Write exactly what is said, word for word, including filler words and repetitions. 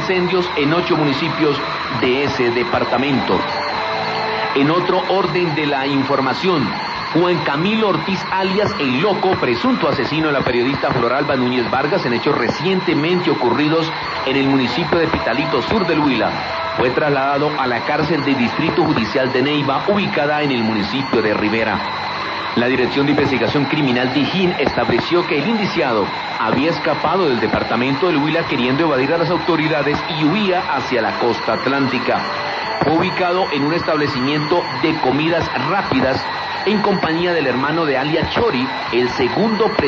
incendios en ocho municipios de ese departamento. En otro orden de la información, Juan Camilo Ortiz, alias El Loco, presunto asesino de la periodista Floralba Núñez Vargas en hechos recientemente ocurridos en el municipio de Pitalito, sur del Huila, fue trasladado a la cárcel del Distrito Judicial de Neiva, ubicada en el municipio de Rivera. La Dirección de Investigación Criminal Dijín estableció que el indiciado había escapado del departamento del Huila queriendo evadir a las autoridades y huía hacia la costa atlántica. Fue ubicado en un establecimiento de comidas rápidas en compañía del hermano de alias Chori, el segundo presidente